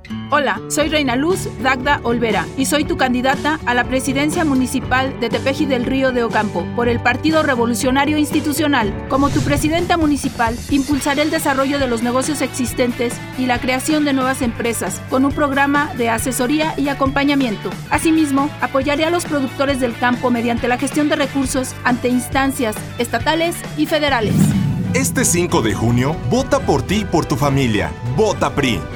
Hola, soy Reina Luz Dagda Olvera y soy tu candidata a la presidencia municipal de Tepeji del Río de Ocampo por el Partido Revolucionario Institucional. Como tu presidenta municipal, impulsaré el desarrollo de los negocios existentes y la creación de nuevas empresas con un programa de asesoría y acompañamiento. Asimismo, apoyaré a los productores del campo mediante la gestión de recursos ante instancias estatales y federales. Este 5 de junio, vota por ti y por tu familia. Vota PRI.